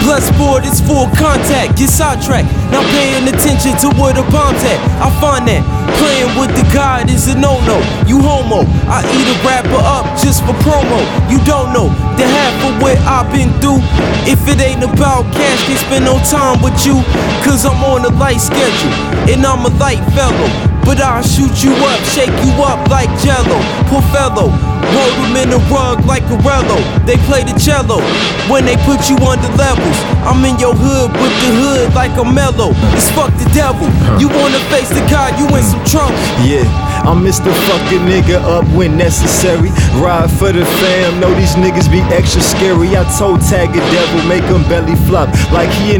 Bloodsport is full contact, get sidetracked. Not paying attention to where the bomb's at. I find that playing with the God is a no-no. You homo, I eat a rapper up just for promo. You don't know the half of what I've been through. If it ain't about cash, can't spend no time with you. Cause I'm on a light schedule, and I'm a light fellow. But I'll shoot you up, shake you up like Jello. Poor fellow, roll them in the rug like Corello. They play the cello when they put you under levels. I'm in your hood with the hood like a mellow. It's fuck the devil. You wanna face the God, you in some trouble. Yeah, I'm Mr. Fucking nigga up when necessary. Ride for the fam, know these niggas be extra scary. I told Tag a devil, make him belly flop like he in